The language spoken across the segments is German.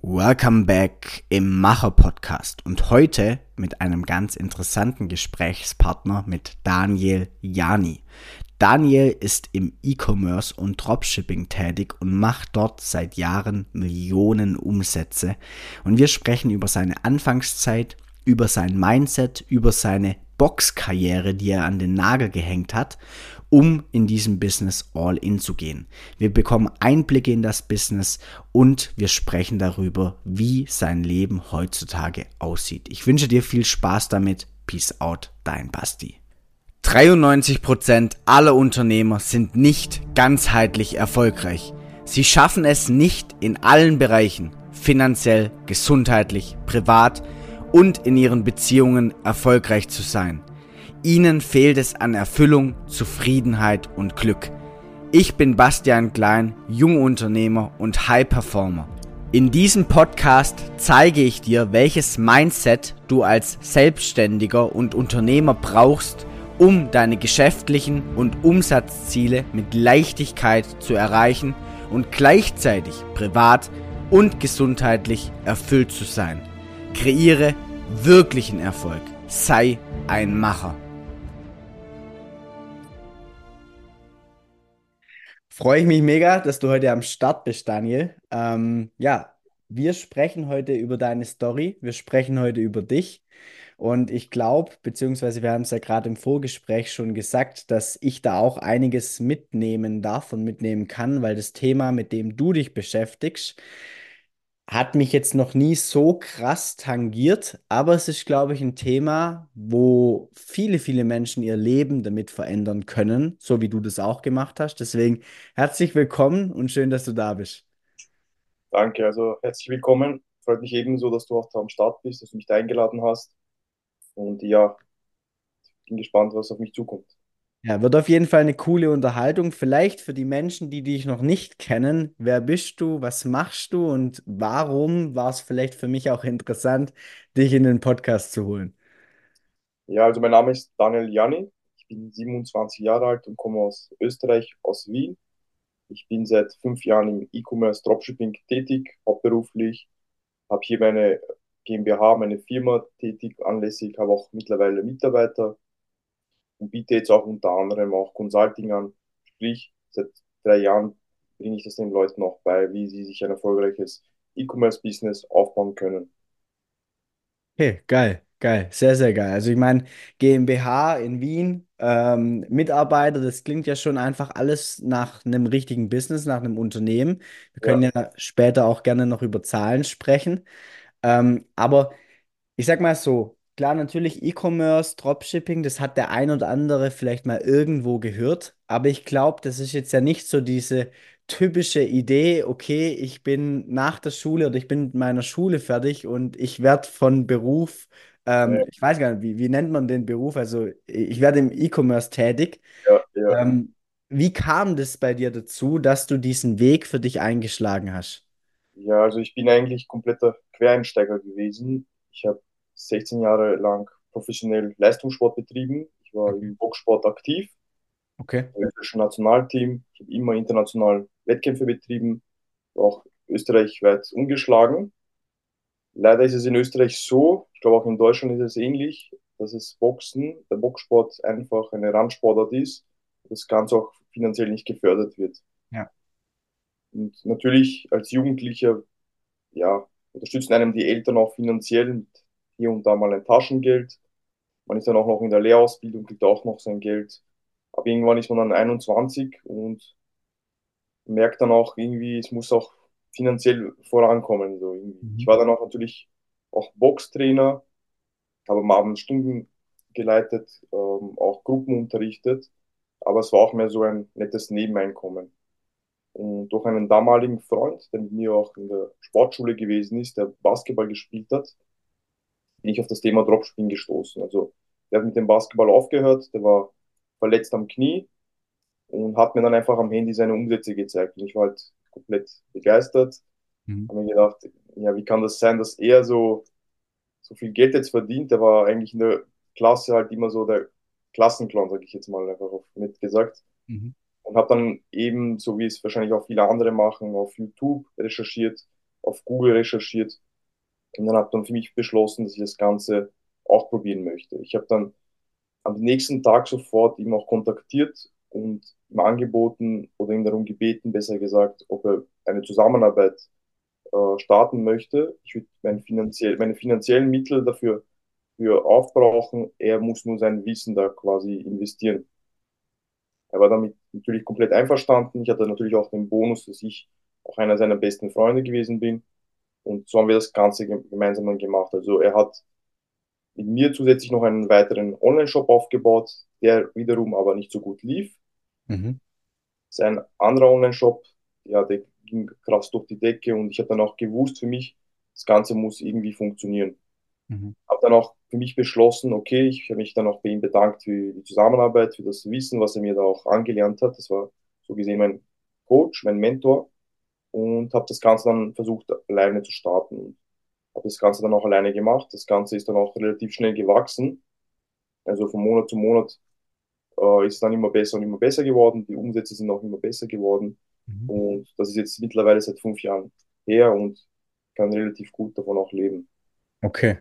Welcome back im Macher-Podcast und heute mit einem ganz interessanten Gesprächspartner mit Daniel Jani. Daniel ist im E-Commerce und Dropshipping tätig und macht dort seit Jahren Millionen Umsätze. Und wir sprechen über seine Anfangszeit, über sein Mindset, über seine Boxkarriere, die er an den Nagel gehängt hat, um in diesem Business all in zu gehen. Wir bekommen Einblicke in das Business und wir sprechen darüber, wie sein Leben heutzutage aussieht. Ich wünsche dir viel Spaß damit. Peace out, dein Basti. 93% aller Unternehmer sind nicht ganzheitlich erfolgreich. Sie schaffen es nicht in allen Bereichen, finanziell, gesundheitlich, privat und in ihren Beziehungen erfolgreich zu sein. Ihnen fehlt es an Erfüllung, Zufriedenheit und Glück. Ich bin Bastian Klein, Jungunternehmer und High Performer. In diesem Podcast zeige ich dir, welches Mindset du als Selbstständiger und Unternehmer brauchst, um deine geschäftlichen und Umsatzziele mit Leichtigkeit zu erreichen und gleichzeitig privat und gesundheitlich erfüllt zu sein. Kreiere wirklichen Erfolg. Sei ein Macher. Freue ich mich mega, dass du heute am Start bist, Daniel. Wir sprechen heute über deine Story, wir sprechen heute über dich und ich glaube, beziehungsweise wir haben es ja gerade im Vorgespräch schon gesagt, dass ich da auch einiges mitnehmen darf und mitnehmen kann, weil das Thema, mit dem du dich beschäftigst, hat mich jetzt noch nie so krass tangiert, aber es ist, glaube ich, ein Thema, wo viele Menschen ihr Leben damit verändern können, so wie du das auch gemacht hast. Deswegen herzlich willkommen und schön, dass du da bist. Danke, also herzlich willkommen. Freut mich ebenso, dass du auch da am Start bist, dass du mich da eingeladen hast. Und ja, bin gespannt, was auf mich zukommt. Ja, wird auf jeden Fall eine coole Unterhaltung. Vielleicht für die Menschen, die dich noch nicht kennen. Wer bist du? Was machst du? Und warum war es vielleicht für mich auch interessant, dich in den Podcast zu holen? Ja, also mein Name ist Daniel Jani. Ich bin 27 Jahre alt und komme aus Österreich, aus Wien. Ich bin seit 5 Jahren im E-Commerce Dropshipping tätig, hauptberuflich. Habe hier meine GmbH, meine Firma tätig anlässig, habe auch mittlerweile Mitarbeiter und biete jetzt auch unter anderem auch Consulting an. Sprich, seit 3 Jahren bringe ich das den Leuten auch bei, wie sie sich ein erfolgreiches E-Commerce-Business aufbauen können. Okay, geil, geil, sehr geil. Also ich meine, GmbH in Wien, Mitarbeiter, das klingt ja schon einfach alles nach einem richtigen Business, nach einem Unternehmen. Wir können Ja, ja später auch gerne noch über Zahlen sprechen. Aber ich sag mal so, klar, natürlich E-Commerce, Dropshipping, das hat der ein oder andere vielleicht mal irgendwo gehört, aber ich glaube, das ist jetzt ja nicht so diese typische Idee, okay, ich bin nach der Schule oder ich bin mit meiner Schule fertig und ich werde von Beruf, ja, ich weiß gar nicht, wie nennt man den Beruf, also ich werde im E-Commerce tätig. ja. Ähm, Wie kam das bei dir dazu, dass du diesen Weg für dich eingeschlagen hast? Ja, also ich bin eigentlich kompletter Quereinsteiger gewesen. Ich habe 16 Jahre lang professionell Leistungssport betrieben. Ich war Okay. im Boxsport aktiv, Okay. im österreichischen Nationalteam. Ich habe immer international Wettkämpfe betrieben, auch österreichweit umgeschlagen. Leider ist es in Österreich so, ich glaube auch in Deutschland ist es ähnlich, dass es Boxen, der Boxsport einfach eine Randsportart ist, das Ganze auch finanziell nicht gefördert wird. Ja. Und natürlich als Jugendlicher, ja, unterstützen einem die Eltern auch finanziell mit hier und da mal ein Taschengeld. Man ist dann auch noch in der Lehrausbildung, kriegt auch noch sein Geld. Aber irgendwann ist man dann 21 und merkt dann auch irgendwie, es muss auch finanziell vorankommen. So irgendwie. Ich Mhm. war dann auch natürlich auch Boxtrainer, habe am Abend Stunden geleitet, auch Gruppen unterrichtet, aber es war auch mehr so ein nettes Nebeneinkommen. Und durch einen damaligen Freund, der mit mir auch in der Sportschule gewesen ist, der Basketball gespielt hat, bin ich auf das Thema Dropshipping gestoßen. Also der hat mit dem Basketball aufgehört, der war verletzt am Knie und hat mir dann einfach am Handy seine Umsätze gezeigt. Und ich war halt komplett begeistert. Mhm. Habe mir gedacht, ja, wie kann das sein, dass er so viel Geld jetzt verdient? Der war eigentlich in der Klasse halt immer so der Klassenclown, sage ich jetzt mal einfach auf nett gesagt. Mhm. Und habe dann eben, so wie es wahrscheinlich auch viele andere machen, auf YouTube recherchiert, auf Google recherchiert und dann habe dann für mich beschlossen, dass ich das Ganze auch probieren möchte. Ich habe dann am nächsten Tag sofort ihn auch kontaktiert und ihm angeboten oder ihm darum gebeten, besser gesagt, ob er eine Zusammenarbeit starten möchte. Ich würde meine finanziellen Mittel dafür aufbrauchen. Er muss nur sein Wissen da quasi investieren. Er war damit natürlich komplett einverstanden. Ich hatte natürlich auch den Bonus, dass ich auch einer seiner besten Freunde gewesen bin. Und so haben wir das Ganze gemeinsam dann gemacht. Also er hat mit mir zusätzlich noch einen weiteren Online-Shop aufgebaut, der wiederum aber nicht so gut lief. Mhm. Sein anderer Online-Shop, ja, der ging krass durch die Decke und ich habe dann auch gewusst für mich, das Ganze muss irgendwie funktionieren. Mhm. Habe dann auch für mich beschlossen, okay, ich habe mich dann auch bei ihm bedankt für die Zusammenarbeit, für das Wissen, was er mir da auch angelernt hat. Das war so gesehen mein Coach, mein Mentor und habe das Ganze dann versucht, alleine zu starten. Habe das Ganze dann auch alleine gemacht. Das Ganze ist dann auch relativ schnell gewachsen. Also von Monat zu Monat ist es dann immer besser und immer besser geworden. Die Umsätze sind auch immer besser geworden. Mhm. Und das ist jetzt mittlerweile seit 5 Jahren her und kann relativ gut davon auch leben. Okay.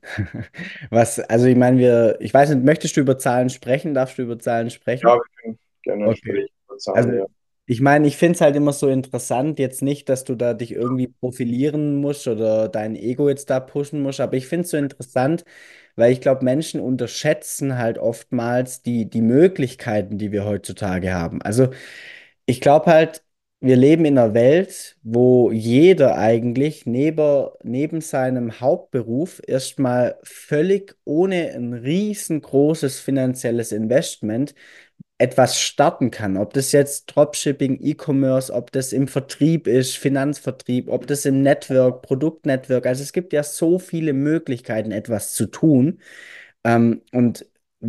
Also ich meine, ich weiß nicht, möchtest du über Zahlen sprechen? Darfst du über Zahlen Ja, sprechen? wir können gerne Okay. sprechen über Zahlen, Also ja. ich meine, ich finde es halt immer so interessant, jetzt nicht, dass du da dich irgendwie profilieren musst oder dein Ego jetzt da pushen musst, aber ich finde es so interessant, weil ich glaube, Menschen unterschätzen halt oftmals die Möglichkeiten, die wir heutzutage haben. Also ich glaube halt, wir leben in einer Welt, wo jeder eigentlich neben seinem Hauptberuf erstmal völlig ohne ein riesengroßes finanzielles Investment etwas starten kann. Ob das jetzt Dropshipping, E-Commerce, ob das im Vertrieb ist, Finanzvertrieb, ob das im Network, Produktnetwork. Also es gibt ja so viele Möglichkeiten, etwas zu tun. Und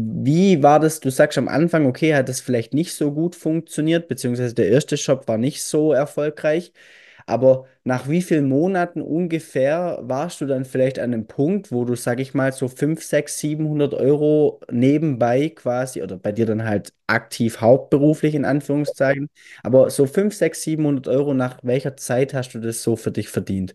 wie war das? Du sagst am Anfang, okay, hat das vielleicht nicht so gut funktioniert, beziehungsweise der erste Shop war nicht so erfolgreich. Aber nach wie vielen Monaten ungefähr warst du dann vielleicht an einem Punkt, wo du, sag ich mal, so 5, 6, 700 Euro nebenbei quasi oder bei dir dann halt aktiv hauptberuflich in Anführungszeichen, aber so 5, 6, 700 Euro, nach welcher Zeit hast du das so für dich verdient?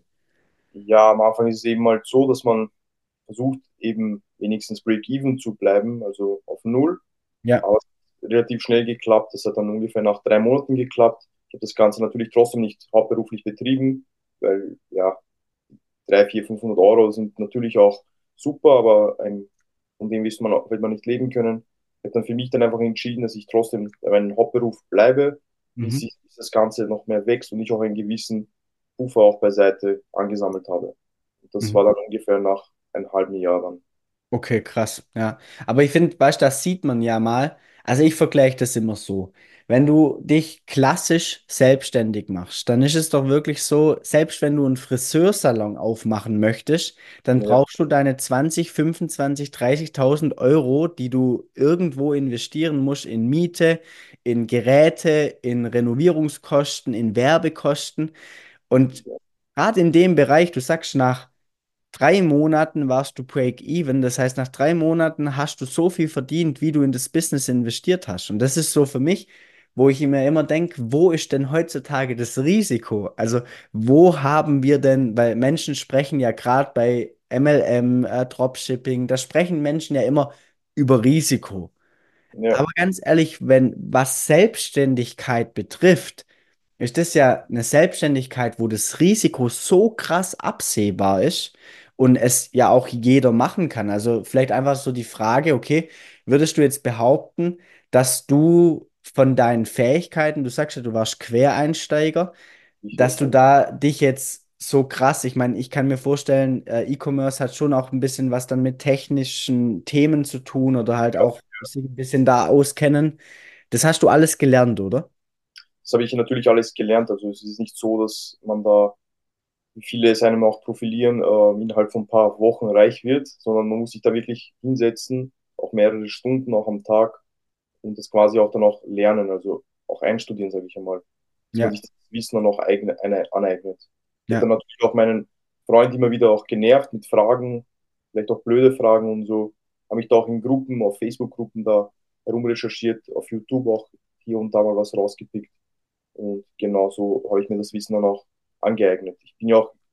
Ja, am Anfang ist es eben halt so, dass man versucht, eben wenigstens Break-Even zu bleiben, also auf Null. Ja. Aber es hat relativ schnell geklappt. Das hat dann ungefähr nach 3 Monaten geklappt. Ich habe das Ganze natürlich trotzdem nicht hauptberuflich betrieben, weil ja, 300, 400, 500 Euro sind natürlich auch super, aber von dem wird man nicht leben können. Ich habe dann für mich dann einfach entschieden, dass ich trotzdem bei meinem Hauptberuf bleibe, Mhm. bis das Ganze noch mehr wächst und ich auch einen gewissen Puffer auch beiseite angesammelt habe. Und das Mhm. war dann ungefähr nach einem halben Jahr dann. Okay, krass, ja. Aber ich finde, weißt du, das sieht man ja mal. Also ich vergleiche das immer so. Wenn du dich klassisch selbstständig machst, dann ist es doch wirklich so, selbst wenn du einen Friseursalon aufmachen möchtest, dann Ja, brauchst du deine 20, 25, 30.000 Euro, die du irgendwo investieren musst in Miete, in Geräte, in Renovierungskosten, in Werbekosten. Und gerade in dem Bereich, du sagst nach 3 Monaten warst du Break-Even. Das heißt, nach 3 Monaten hast du so viel verdient, wie du in das Business investiert hast. Und das ist so für mich, wo ich mir immer denke, wo ist denn heutzutage das Risiko? Also, wo haben wir denn, weil Menschen sprechen ja gerade bei MLM, Dropshipping, da sprechen Menschen ja immer über Risiko. ja, Aber ganz ehrlich, wenn was Selbstständigkeit betrifft, ist das ja eine Selbstständigkeit, wo das Risiko so krass absehbar ist und es ja auch jeder machen kann. Also vielleicht einfach so die Frage, okay, würdest du jetzt behaupten, dass du von deinen Fähigkeiten, du sagst ja, du warst Quereinsteiger, sicher. dass du da dich jetzt so krass, ich meine, ich kann mir vorstellen, E-Commerce hat schon auch ein bisschen was dann mit technischen Themen zu tun oder halt auch sich ein bisschen da auskennen. Das hast du alles gelernt, oder? Das habe ich natürlich alles gelernt. Also es ist nicht so, dass man da, wie viele es einem auch profilieren, innerhalb von ein paar Wochen reich wird, sondern man muss sich da wirklich hinsetzen, auch mehrere Stunden auch am Tag und das quasi auch dann auch lernen, also auch einstudieren, sage ich einmal, dass man Ja, sich das Wissen dann auch aneignet. Ich habe dann ja. natürlich auch meinen Freund immer wieder auch genervt mit Fragen, vielleicht auch blöde Fragen und so, habe mich da auch in Gruppen, auf Facebook-Gruppen da herumrecherchiert, auf YouTube auch hier und da mal was rausgepickt und genau so habe ich mir das Wissen dann auch angeeignet. Ich bin ja auch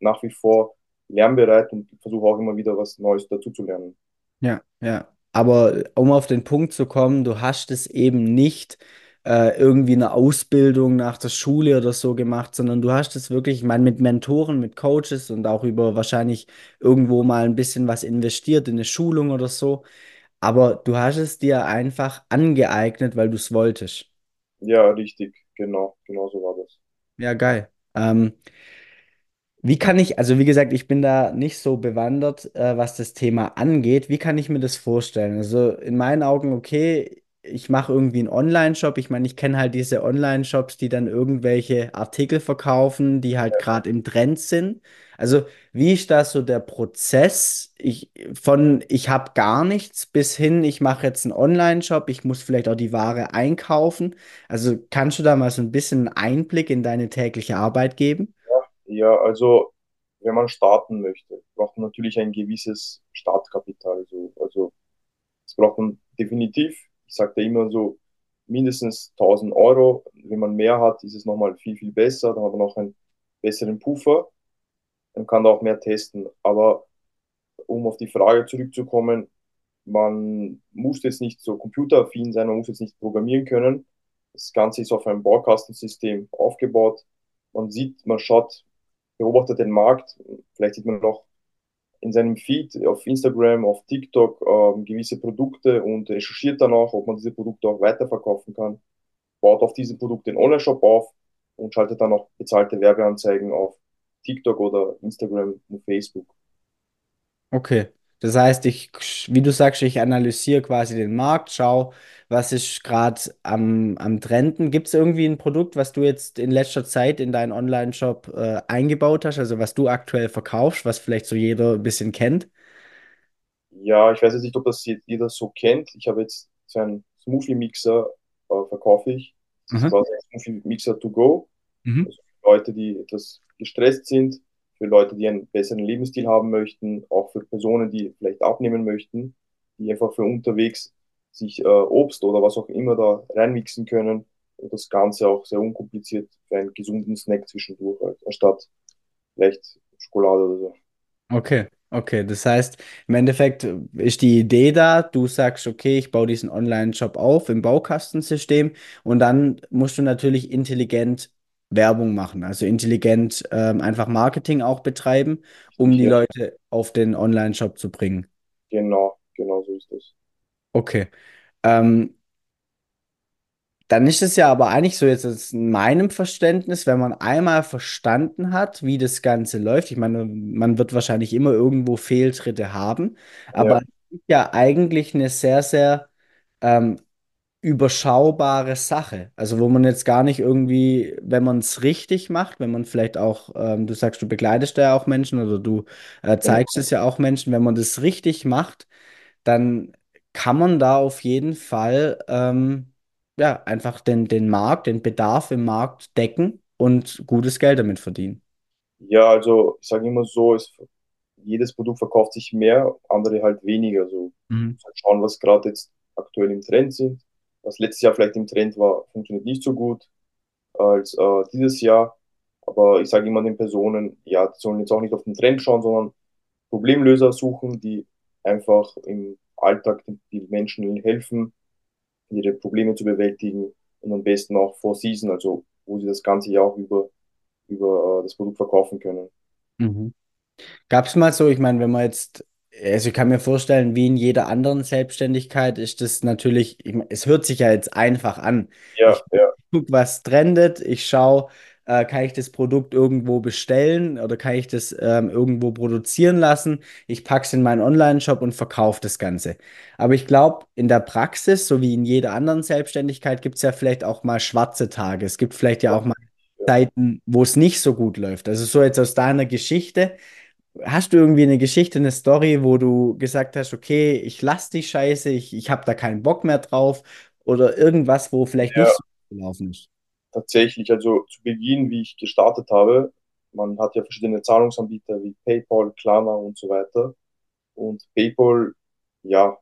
nach wie vor lernbereit und versuche auch immer wieder was Neues dazu zu lernen. Ja, ja. Aber um auf den Punkt zu kommen, du hast es eben nicht irgendwie eine Ausbildung nach der Schule oder so gemacht, sondern du hast es wirklich, ich meine, mit Mentoren, mit Coaches und auch über wahrscheinlich irgendwo mal ein bisschen was investiert in eine Schulung oder so. Aber du hast es dir einfach angeeignet, weil du es wolltest. Ja, richtig, genau so war das. Ja, geil. Wie kann ich, also wie gesagt, ich bin da nicht so bewandert, was das Thema angeht. Wie kann ich mir das vorstellen? Also in meinen Augen, okay, ich mache irgendwie einen Online-Shop. Ich meine, ich kenne halt diese Online-Shops, die dann irgendwelche Artikel verkaufen, die halt gerade im Trend sind. Also wie ist da so der Prozess? Ich habe gar nichts bis hin, ich mache jetzt einen Online-Shop, ich muss vielleicht auch die Ware einkaufen. Also kannst du da mal so ein bisschen einen Einblick in deine tägliche Arbeit geben? Ja, also wenn man starten möchte, braucht man natürlich ein gewisses Startkapital. Also das braucht man definitiv. Ich sage da immer so mindestens 1.000 Euro. Wenn man mehr hat, ist es nochmal viel besser. Dann hat man auch einen besseren Puffer und kann da auch mehr testen. Aber um auf die Frage zurückzukommen, man muss jetzt nicht so computeraffin sein, man muss jetzt nicht programmieren können. Das Ganze ist auf einem Baukastensystem aufgebaut. Man sieht, man schaut, beobachtet den Markt. Vielleicht sieht man noch in seinem Feed auf Instagram, auf TikTok gewisse Produkte und recherchiert danach, ob man diese Produkte auch weiterverkaufen kann. Baut auf diese Produkte den Online-Shop auf und schaltet dann auch bezahlte Werbeanzeigen auf TikTok oder Instagram und Facebook. Okay. Das heißt, wie du sagst, ich analysiere quasi den Markt, schau, was ist gerade am Trenden. Gibt es irgendwie ein Produkt, was du jetzt in letzter Zeit in deinen Online-Shop eingebaut hast, also was du aktuell verkaufst, was vielleicht so jeder ein bisschen kennt? Ja, ich weiß jetzt nicht, ob das jeder so kennt. Ich habe jetzt so einen Smoothie-Mixer, verkaufe ich. Das ist Mhm. quasi ein Smoothie-Mixer to go. Mhm. Also für Leute, die etwas gestresst sind, für Leute, die einen besseren Lebensstil haben möchten, auch für Personen, die vielleicht abnehmen möchten, die einfach für unterwegs sich Obst oder was auch immer da reinmixen können und das Ganze auch sehr unkompliziert für einen gesunden Snack zwischendurch, anstatt vielleicht Schokolade oder so. Okay, okay. Das heißt, im Endeffekt ist die Idee da, du sagst, okay, ich baue diesen Online-Shop auf im Baukastensystem und dann musst du natürlich intelligent Werbung machen, also intelligent einfach Marketing auch betreiben, um die Ja, Leute auf den Online-Shop zu bringen. genau so ist das. Okay. Ähm, Dann ist es ja aber eigentlich so jetzt aus meinem Verständnis, wenn man einmal verstanden hat, wie das Ganze läuft. Ich meine, man wird wahrscheinlich immer irgendwo Fehltritte haben, aber Ja, es ist ja eigentlich eine sehr, sehr ähm, überschaubare Sache. Also wo man jetzt gar nicht irgendwie, wenn man es richtig macht, wenn man vielleicht auch, du sagst, du begleitest ja auch Menschen oder du zeigst genau. es ja auch Menschen, wenn man das richtig macht, dann kann man da auf jeden Fall ja, einfach den Markt, den Bedarf im Markt decken und gutes Geld damit verdienen. Ja, also ich sage immer so, jedes Produkt verkauft sich mehr, andere halt weniger. So, Mhm. halt schauen, was gerade jetzt aktuell im Trend sind. Was letztes Jahr vielleicht im Trend war, funktioniert nicht so gut als dieses Jahr. Aber ich sage immer den Personen, ja, die sollen jetzt auch nicht auf den Trend schauen, sondern Problemlöser suchen, die einfach im Alltag die Menschen helfen, ihre Probleme zu bewältigen und am besten auch vor Season, also wo sie das ganze Jahr auch über das Produkt verkaufen können. Mhm. Gab es mal so, ich meine, wenn man jetzt, also ich kann mir vorstellen, wie in jeder anderen Selbstständigkeit ist das natürlich, ich mein, es hört sich ja jetzt einfach an. Ja, Ich ja, gucke, was trendet, ich schaue, kann ich das Produkt irgendwo bestellen oder kann ich das irgendwo produzieren lassen? Ich packe es in meinen Online-Shop und verkaufe das Ganze. Aber ich glaube, in der Praxis, so wie in jeder anderen Selbstständigkeit, gibt es ja vielleicht auch mal schwarze Tage. Es gibt vielleicht ja auch mal ja. Zeiten, wo es nicht so gut läuft. Also so jetzt aus deiner Geschichte. Hast du irgendwie eine Geschichte, eine Story, wo du gesagt hast, okay, ich lasse die Scheiße, ich habe da keinen Bock mehr drauf oder irgendwas, wo vielleicht Ja, nicht so gut gelaufen ist? tatsächlich, also zu Beginn, wie ich gestartet habe, man hat ja verschiedene Zahlungsanbieter wie PayPal, Klarna und so weiter. Und PayPal, ja,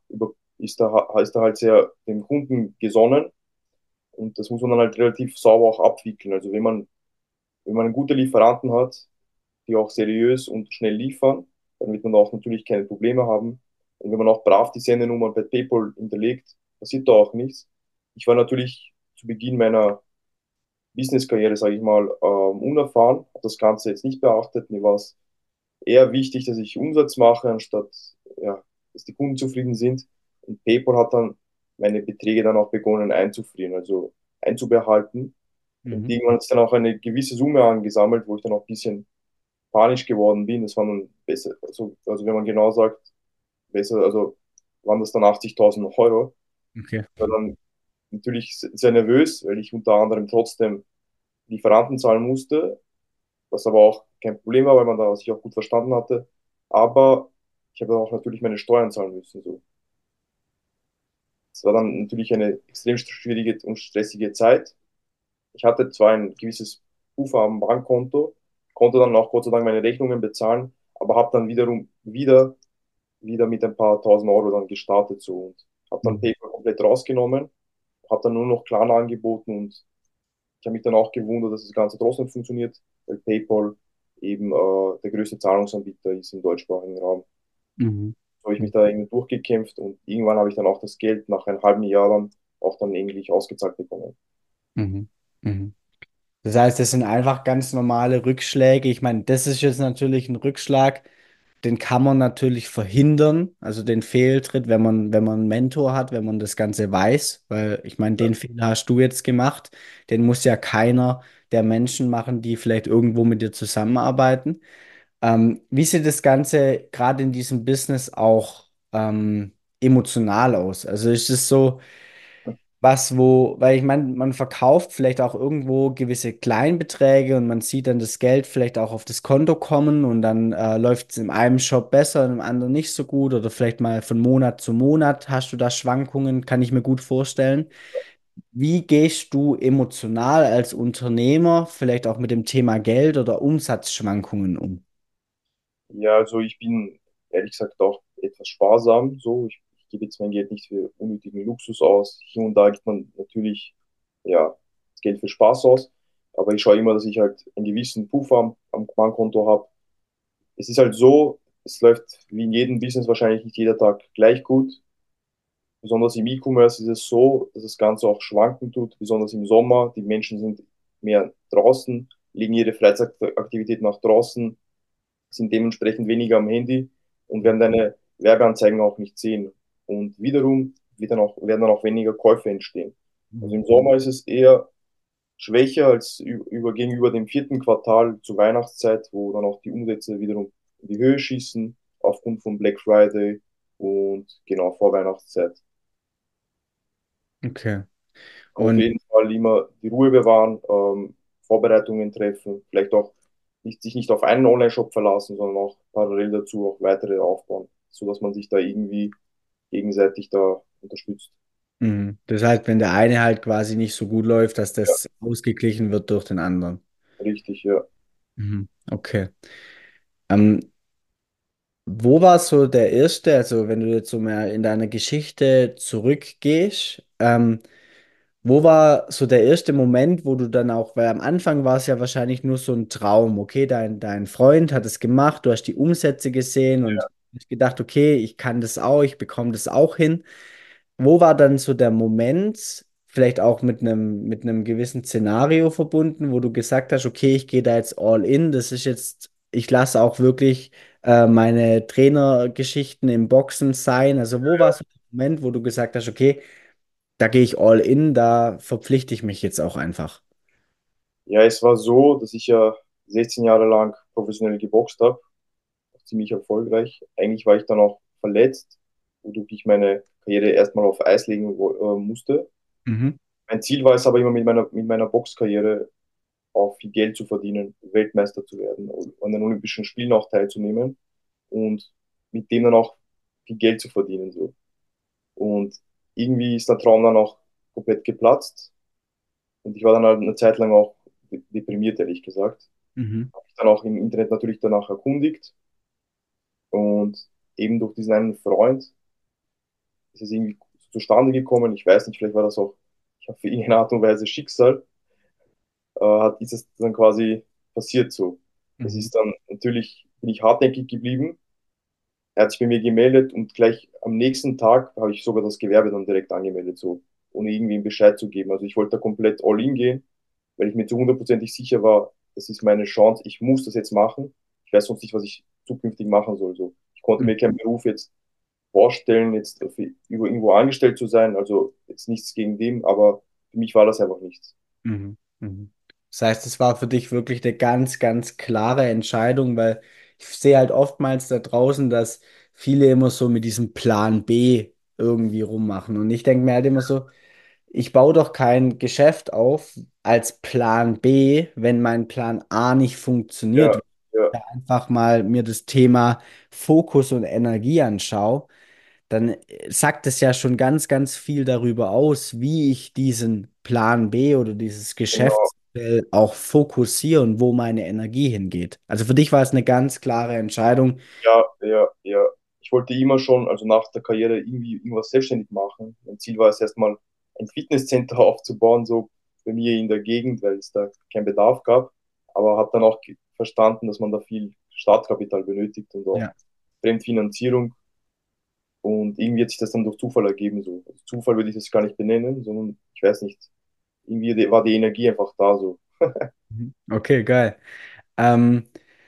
ist da halt sehr dem Kunden gesonnen und das muss man dann halt relativ sauber auch abwickeln. Also wenn man einen guten Lieferanten hat, die auch seriös und schnell liefern, damit man auch natürlich keine Probleme haben. Und wenn man auch brav die Sendenummer bei PayPal hinterlegt, passiert da auch nichts. Ich war natürlich zu Beginn meiner Business-Karriere, sage ich mal, unerfahren, habe das Ganze jetzt nicht beachtet. Mir war es eher wichtig, dass ich Umsatz mache, anstatt ja, dass die Kunden zufrieden sind. Und PayPal hat dann meine Beträge dann auch begonnen einzufrieren, also einzubehalten. Und Mhm. irgendwann hat sich dann auch eine gewisse Summe angesammelt, wo ich dann auch ein bisschen panisch geworden bin. Das war dann besser, also wenn man genau sagt, besser, also waren das dann 80.000 Euro. Okay. Ich war dann natürlich sehr nervös, weil ich unter anderem trotzdem Lieferanten zahlen musste, was aber auch kein Problem war, weil man da sich auch gut verstanden hatte. Aber ich habe auch natürlich meine Steuern zahlen müssen. So. Es war dann natürlich eine extrem schwierige und stressige Zeit. Ich hatte zwar ein gewisses Puffer am Bankkonto, konnte dann auch Gott sei Dank meine Rechnungen bezahlen, aber habe dann wiederum wieder mit ein paar tausend Euro dann gestartet so und habe dann Mhm. PayPal komplett rausgenommen, habe dann nur noch Klarna angeboten und ich habe mich dann auch gewundert, dass das Ganze trotzdem funktioniert, weil PayPal eben der größte Zahlungsanbieter ist im deutschsprachigen Raum. Mhm. So habe ich mich da irgendwie durchgekämpft und irgendwann habe ich dann auch das Geld nach einem halben Jahr dann auch dann endlich ausgezahlt bekommen. Mhm. Mhm. Das heißt, das sind einfach ganz normale Rückschläge. Ich meine, das ist jetzt natürlich ein Rückschlag, den kann man natürlich verhindern, also den Fehltritt, wenn man einen Mentor hat, wenn man das Ganze weiß, weil ich meine, den Fehler hast du jetzt gemacht, den muss ja keiner der Menschen machen, die vielleicht irgendwo mit dir zusammenarbeiten. Wie sieht das Ganze gerade in diesem Business auch emotional aus? Also ist es so, was, wo, weil ich meine, man verkauft vielleicht auch irgendwo gewisse Kleinbeträge und man sieht dann das Geld vielleicht auch auf das Konto kommen und dann läuft es in einem Shop besser, und im anderen nicht so gut oder vielleicht mal von Monat zu Monat hast du da Schwankungen, kann ich mir gut vorstellen. Wie gehst du emotional als Unternehmer vielleicht auch mit dem Thema Geld oder Umsatzschwankungen um? Ja, also ich bin ehrlich gesagt auch etwas sparsam. So, ich gebe jetzt mein Geld nicht für unnötigen Luxus aus. Hier und da gibt man natürlich ja das Geld für Spaß aus, aber ich schaue immer, dass ich halt einen gewissen Puffer am Bankkonto habe. Es ist halt so, es läuft wie in jedem Business wahrscheinlich nicht jeder Tag gleich gut. Besonders im E-Commerce ist es so, dass das Ganze auch schwanken tut, besonders im Sommer. Die Menschen sind mehr draußen, legen ihre Freizeitaktivitäten nach draußen, sind dementsprechend weniger am Handy und werden deine Werbeanzeigen auch nicht sehen. Und wiederum werden dann auch weniger Käufe entstehen. Also Mhm. im Sommer ist es eher schwächer als gegenüber dem vierten Quartal zur Weihnachtszeit, wo dann auch die Umsätze wiederum in die Höhe schießen, aufgrund von Black Friday und genau vor Weihnachtszeit. Okay. Aber auf Und jeden Fall immer die Ruhe bewahren, Vorbereitungen treffen, vielleicht auch sich nicht auf einen Online-Shop verlassen, sondern auch parallel dazu auch weitere aufbauen, sodass man sich da irgendwie gegenseitig da unterstützt. das heißt, wenn der eine halt quasi nicht so gut läuft, dass Ja, das ausgeglichen wird durch den anderen. richtig, ja. Mhm. Okay. Ähm, Wo war so der erste, also wenn du jetzt so mehr in deiner Geschichte zurückgehst, wo war so der erste Moment, wo du dann auch, weil am Anfang war es ja wahrscheinlich nur so ein Traum, okay, dein Freund hat es gemacht, du hast die Umsätze gesehen und hast gedacht, okay, ich kann das auch, ich bekomme das auch hin. Wo war dann so der Moment, vielleicht auch mit einem gewissen Szenario verbunden, wo du gesagt hast, okay, ich gehe da jetzt all in, das ist jetzt, ich lasse auch wirklich meine Trainergeschichten im Boxen sein. Also wo war so der Moment, wo du gesagt hast, okay, da gehe ich all in, da verpflichte ich mich jetzt auch einfach. Ja, es war so, dass ich ja 16 Jahre lang professionell geboxt habe, ziemlich erfolgreich. Eigentlich war ich dann auch verletzt, wodurch ich meine Karriere erstmal auf Eis legen musste. Mhm. Mein Ziel war es aber immer mit meiner Boxkarriere auch viel Geld zu verdienen, Weltmeister zu werden und an den Olympischen Spielen auch teilzunehmen und mit dem dann auch viel Geld zu verdienen. So. Und irgendwie ist der Traum dann auch komplett geplatzt und ich war dann halt eine Zeit lang auch deprimiert, ehrlich gesagt. Mhm. Habe ich dann auch im Internet natürlich danach erkundigt und eben durch diesen einen Freund ist es irgendwie zustande gekommen. Ich weiß nicht, vielleicht war das auch, ich habe für irgendeine Art und Weise Schicksal, ist es dann quasi passiert so. Es Mhm. ist dann natürlich, bin ich hartnäckig geblieben. Er hat sich bei mir gemeldet und gleich am nächsten Tag habe ich sogar das Gewerbe dann direkt angemeldet, so, ohne irgendwie einen Bescheid zu geben. Also ich wollte da komplett all in gehen, weil ich mir zu hundertprozentig sicher war, das ist meine Chance, ich muss das jetzt machen. Ich weiß sonst nicht, was ich zukünftig machen soll. So. Ich konnte mir keinen Beruf jetzt vorstellen, jetzt irgendwo angestellt zu sein. Also jetzt nichts gegen dem, aber für mich war das einfach nichts. Mhm. Mhm. Das heißt, es war für dich wirklich eine ganz, ganz klare Entscheidung, weil ich sehe halt oftmals da draußen, dass viele immer so mit diesem Plan B irgendwie rummachen. Und ich denke mir halt immer so, ich baue doch kein Geschäft auf als Plan B, wenn mein Plan A nicht funktioniert. Ja, Wenn ja, ich einfach mal mir das Thema Fokus und Energie anschaue, dann sagt es ja schon ganz, ganz viel darüber aus, wie ich diesen Plan B oder dieses genau. Geschäftsmodell auch fokussiere und wo meine Energie hingeht. Also für dich war es eine ganz klare Entscheidung. Ja, ja, ja. Ich wollte immer schon, also nach der Karriere, irgendwie irgendwas selbstständig machen. Mein Ziel war es erstmal, ein Fitnesscenter aufzubauen, so bei mir in der Gegend, weil es da keinen Bedarf gab. Aber habe dann auch verstanden, dass man da viel Startkapital benötigt und auch Ja. Fremdfinanzierung. Und irgendwie hat sich das dann durch Zufall ergeben. So. Also Zufall würde ich das gar nicht benennen, sondern ich weiß nicht. Irgendwie war die Energie einfach da so. Mhm. Okay, geil. Ähm,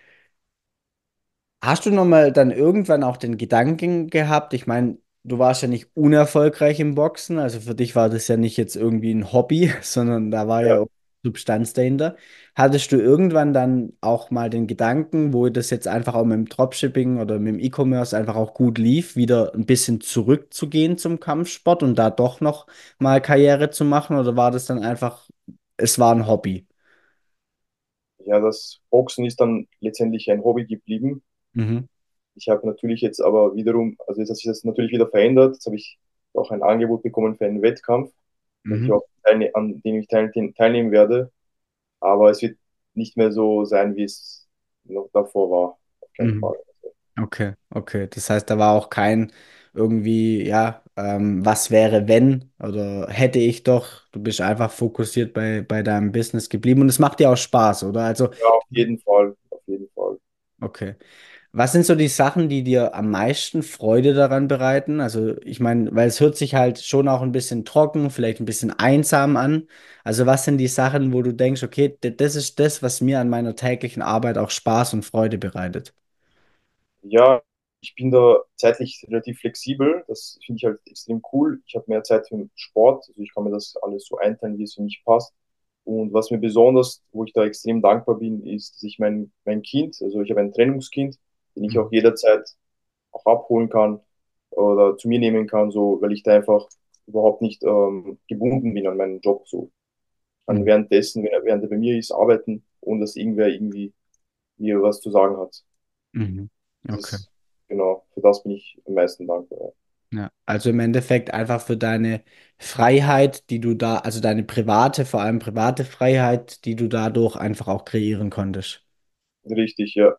Hast du nochmal dann irgendwann auch den Gedanken gehabt? Ich meine, du warst ja nicht unerfolgreich im Boxen, also für dich war das ja nicht jetzt irgendwie ein Hobby, sondern da war ja Ja, auch Substanz dahinter. Hattest du irgendwann dann auch mal den Gedanken, wo das jetzt einfach auch mit dem Dropshipping oder mit dem E-Commerce einfach auch gut lief, wieder ein bisschen zurückzugehen zum Kampfsport und da doch noch mal Karriere zu machen? Oder war das dann einfach, es war ein Hobby? ja, das Boxen ist dann letztendlich ein Hobby geblieben. Mhm. Ich habe natürlich jetzt aber wiederum, also jetzt hat sich das natürlich wieder verändert. Jetzt habe ich auch ein Angebot bekommen für einen Wettkampf, dass ich Mhm. auch an dem ich teilnehmen werde. Aber es wird nicht mehr so sein, wie es noch davor war. Auf keinen Mhm. Fall. Okay, okay. Das heißt, da war auch kein irgendwie, ja, was wäre, wenn oder hätte ich doch. Du bist einfach fokussiert bei deinem Business geblieben und es macht dir auch Spaß, oder? Also, Ja, auf jeden Fall, auf jeden Fall. okay. Was sind so die Sachen, die dir am meisten Freude daran bereiten? Also, ich meine, weil es hört sich halt schon auch ein bisschen trocken, vielleicht ein bisschen einsam an. Also, was sind die Sachen, wo du denkst, okay, das ist das, was mir an meiner täglichen Arbeit auch Spaß und Freude bereitet? Ja, ich bin da zeitlich relativ flexibel. Das finde ich halt extrem cool. Ich habe mehr Zeit für den Sport. Also ich kann mir das alles so einteilen, wie es für mich passt. Und was mir besonders, wo ich da extrem dankbar bin, ist, dass ich mein Kind, also ich habe ein Trennungskind, den ich auch Mhm. jederzeit auch abholen kann oder zu mir nehmen kann, so, weil ich da einfach überhaupt nicht gebunden bin an meinen Job. So. Ich kann Mhm. währenddessen, während er bei mir ist, arbeiten, ohne dass irgendwer irgendwie mir was zu sagen hat. Mhm. Das Okay. ist, genau, für das bin ich am meisten dankbar. Ja. Ja, also im Endeffekt einfach für deine Freiheit, die du da, also deine private, vor allem private Freiheit, die du dadurch einfach auch kreieren konntest. Richtig, ja.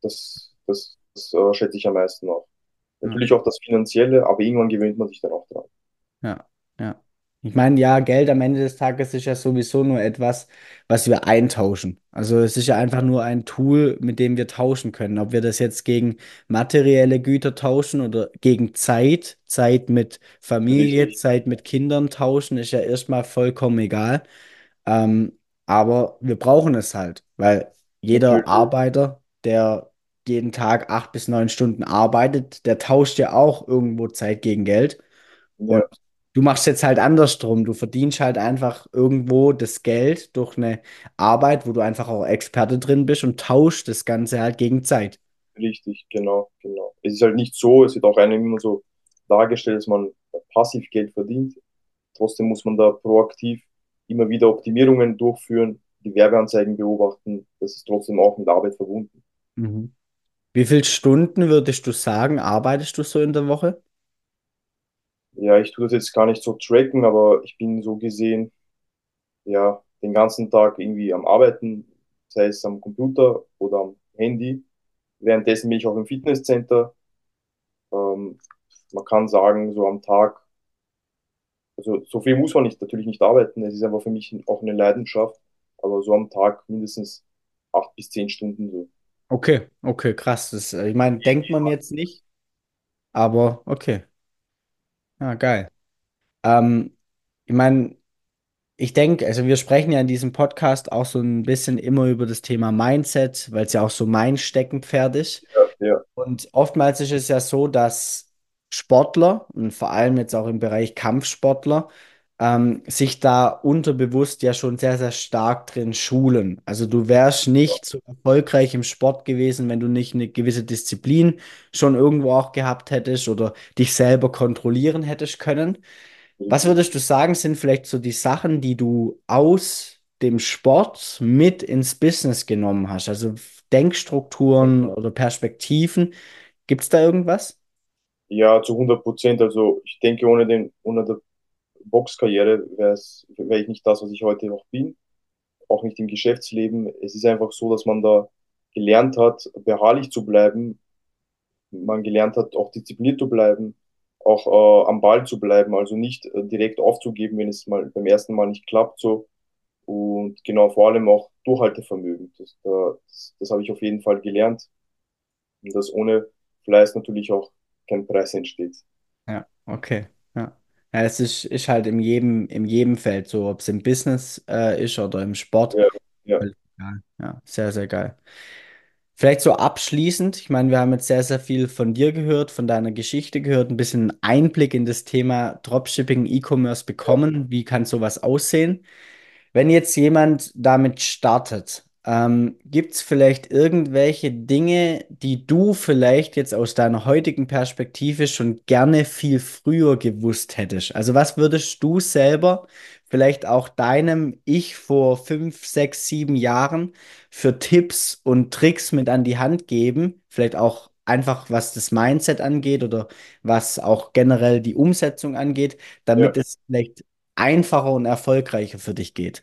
Das schätze ich am meisten auch. Ja. Natürlich auch das Finanzielle, aber irgendwann gewöhnt man sich dann auch dran. Ja, ja. Ich meine, ja, Geld am Ende des Tages ist ja sowieso nur etwas, was wir eintauschen. Also es ist ja einfach nur ein Tool, mit dem wir tauschen können. Ob wir das jetzt gegen materielle Güter tauschen oder gegen Zeit, Zeit mit Familie, Richtig, Zeit mit Kindern tauschen, ist ja erstmal vollkommen egal. Aber wir brauchen es halt, weil jeder natürlich, Arbeiter, der jeden Tag 8 bis 9 Stunden arbeitet, der tauscht ja auch irgendwo Zeit gegen Geld. Und ja, du machst jetzt halt andersrum. Du verdienst halt einfach irgendwo das Geld durch eine Arbeit, wo du einfach auch Experte drin bist und tauschst das Ganze halt gegen Zeit. richtig, genau, genau. Es ist halt nicht so, es wird auch einem immer so dargestellt, dass man passiv Geld verdient. Trotzdem muss man da proaktiv immer wieder Optimierungen durchführen, die Werbeanzeigen beobachten. Das ist trotzdem auch mit Arbeit verbunden. Mhm. Wie viele Stunden würdest du sagen, arbeitest du so in der Woche? Ja, ich tue das jetzt gar nicht so tracken, aber ich bin so gesehen, ja, den ganzen Tag irgendwie am Arbeiten, sei es am Computer oder am Handy. Währenddessen bin ich auch im Fitnesscenter. Ähm, Man kann sagen, so am Tag, also so viel muss man nicht, natürlich nicht arbeiten. Es ist einfach für mich auch eine Leidenschaft, aber so am Tag mindestens 8 bis 10 Stunden so. Okay, okay, krass. Das, ich meine, denkt man jetzt nicht, aber okay. Ja, geil. Ähm, Ich meine, ich denke, also wir sprechen ja in diesem Podcast auch so ein bisschen immer über das Thema Mindset, weil es ja auch so mein Steckenpferd ist. Ja, ja, Und oftmals ist es ja so, dass Sportler und vor allem jetzt auch im Bereich Kampfsportler sich da unterbewusst ja schon sehr, sehr stark drin schulen. Also du wärst nicht so erfolgreich im Sport gewesen, wenn du nicht eine gewisse Disziplin schon irgendwo auch gehabt hättest oder dich selber kontrollieren hättest können. Was würdest du sagen, sind vielleicht so die Sachen, die du aus dem Sport mit ins Business genommen hast? Also Denkstrukturen oder Perspektiven. Gibt es da irgendwas? ja, zu 100%. Also ich denke, ohne der Boxkarriere wäre ich nicht das, was ich heute noch bin, auch nicht im Geschäftsleben. Es ist einfach so, dass man da gelernt hat, beharrlich zu bleiben. Man gelernt hat, auch diszipliniert zu bleiben, auch am Ball zu bleiben, also nicht direkt aufzugeben, wenn es mal beim ersten Mal nicht klappt so. Und genau, vor allem auch Durchhaltevermögen. Das habe ich auf jeden Fall gelernt. Und dass ohne Fleiß natürlich auch kein Preis entsteht. Ja, okay. Ja. Ja, ist halt in jedem Feld so, ob es im Business ist oder im Sport. Ja, ja, Völlig egal. Ja, sehr, sehr geil. Vielleicht so abschließend, ich meine, wir haben jetzt sehr, sehr viel von dir gehört, von deiner Geschichte gehört, ein bisschen Einblick in das Thema Dropshipping, E-Commerce ja, bekommen. Wie kann sowas aussehen? Wenn jetzt jemand damit startet, gibt es vielleicht irgendwelche Dinge, die du vielleicht jetzt aus deiner heutigen Perspektive schon gerne viel früher gewusst hättest? Also was würdest du selber vielleicht auch deinem Ich vor 5, 6, 7 Jahren für Tipps und Tricks mit an die Hand geben? Vielleicht auch einfach, was das Mindset angeht oder was auch generell die Umsetzung angeht, damit ja. es vielleicht einfacher und erfolgreicher für dich geht.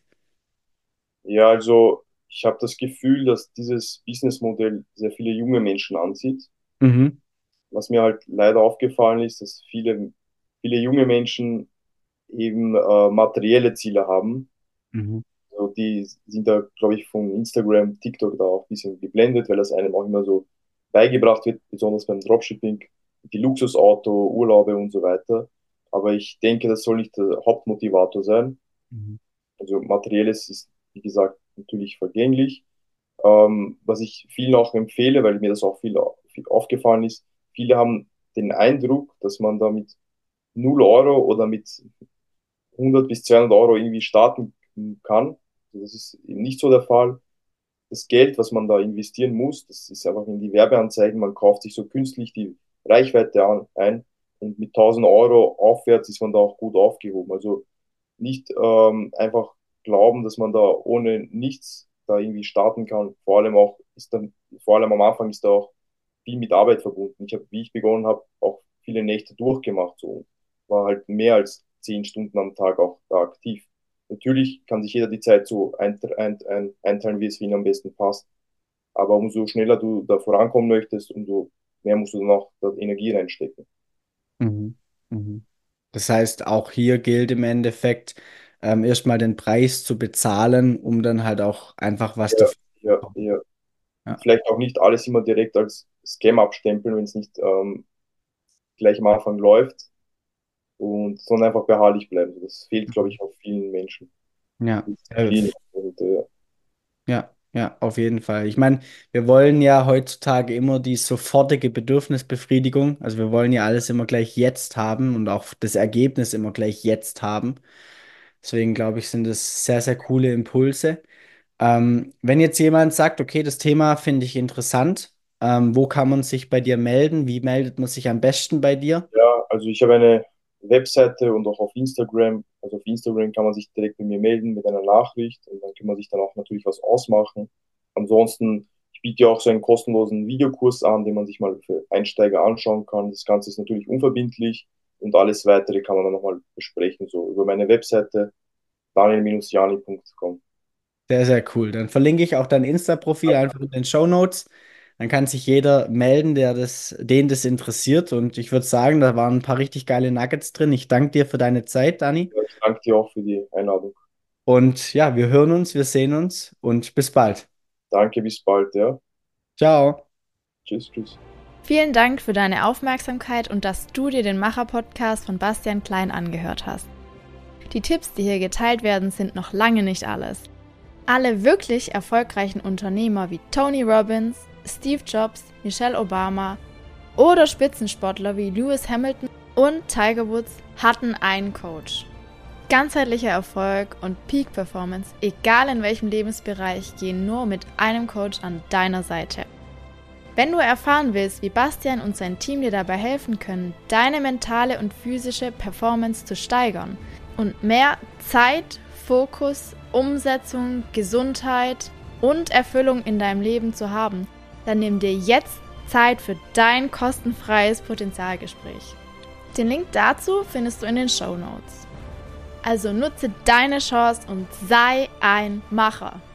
Ja, also ich habe das Gefühl, dass dieses Businessmodell sehr viele junge Menschen anzieht. Mhm. Was mir halt leider aufgefallen ist, dass viele junge Menschen eben materielle Ziele haben. Mhm. Also die sind da, glaube ich, von Instagram, TikTok da auch ein bisschen geblendet, weil das einem auch immer so beigebracht wird, besonders beim Dropshipping, die Luxusauto, Urlaube und so weiter. Aber ich denke, das soll nicht der Hauptmotivator sein. Mhm. Also materielles ist, wie gesagt, natürlich vergänglich. Was ich vielen auch empfehle, weil mir das auch viel aufgefallen ist, viele haben den Eindruck, dass man da mit 0 € oder mit 100 bis 200 € irgendwie starten kann. Also das ist eben nicht so der Fall. Das Geld, was man da investieren muss, das ist einfach in die Werbeanzeigen. Man kauft sich so künstlich die Reichweite ein und mit 1.000 € aufwärts ist man da auch gut aufgehoben. Also nicht einfach glauben, dass man da ohne nichts da irgendwie starten kann. Vor allem am Anfang ist da auch viel mit Arbeit verbunden. Ich habe, wie ich begonnen habe, auch viele Nächte durchgemacht, so war halt mehr als 10 Stunden am Tag auch da aktiv. Natürlich kann sich jeder die Zeit so einteilen, wie es für ihn am besten passt. Aber umso schneller du da vorankommen möchtest, umso mehr musst du dann auch da Energie reinstecken. Mhm. Mhm. Das heißt, auch hier gilt im Endeffekt, erstmal den Preis zu bezahlen, um dann halt auch einfach was Ja, dafür zu ja, bekommen. ja. Und Ja. vielleicht auch nicht alles immer direkt als Scam abstempeln, wenn es nicht gleich am Anfang läuft, und sondern einfach beharrlich bleiben. Das fehlt, glaube ich, auch vielen Menschen. Ja. Disziplin. Und, Ja, ja, auf jeden Fall. Ich meine, wir wollen ja heutzutage immer die sofortige Bedürfnisbefriedigung. Also wir wollen ja alles immer gleich jetzt haben und auch das Ergebnis immer gleich jetzt haben. Deswegen glaube ich, sind das sehr, sehr coole Impulse. Wenn jetzt jemand sagt, okay, das Thema finde ich interessant, wo kann man sich bei dir melden? Wie meldet man sich am besten bei dir? ja, also ich habe eine Webseite und auch auf Instagram. Also auf Instagram kann man sich direkt mit mir melden mit einer Nachricht und dann kann man sich dann auch natürlich was ausmachen. Ansonsten, ich biete ja auch so einen kostenlosen Videokurs an, den man sich mal für Einsteiger anschauen kann. Das Ganze ist natürlich unverbindlich und alles weitere kann man dann nochmal besprechen, so über meine Webseite daniel-jani.com. Sehr, sehr cool. Dann verlinke ich auch dein Insta-Profil einfach in den Show Notes. Dann kann sich jeder melden, den das interessiert. Und ich würde sagen, da waren ein paar richtig geile Nuggets drin. Ich danke dir für deine Zeit, Dani. Ja, ich danke dir auch für die Einladung. Und ja, wir hören uns, wir sehen uns und bis bald. Danke, bis bald, ja. Ciao. Tschüss, tschüss. Vielen Dank für deine Aufmerksamkeit und dass du dir den Macher-Podcast von Bastian Klein angehört hast. Die Tipps, die hier geteilt werden, sind noch lange nicht alles. Alle wirklich erfolgreichen Unternehmer wie Tony Robbins, Steve Jobs, Michelle Obama oder Spitzensportler wie Lewis Hamilton und Tiger Woods hatten einen Coach. Ganzheitlicher Erfolg und Peak Performance, egal in welchem Lebensbereich, gehen nur mit einem Coach an deiner Seite. Wenn du erfahren willst, wie Bastian und sein Team dir dabei helfen können, deine mentale und physische Performance zu steigern und mehr Zeit, Fokus, Umsetzung, Gesundheit und Erfüllung in deinem Leben zu haben, dann nimm dir jetzt Zeit für dein kostenfreies Potenzialgespräch. Den Link dazu findest du in den Shownotes. Also nutze deine Chance und sei ein Macher.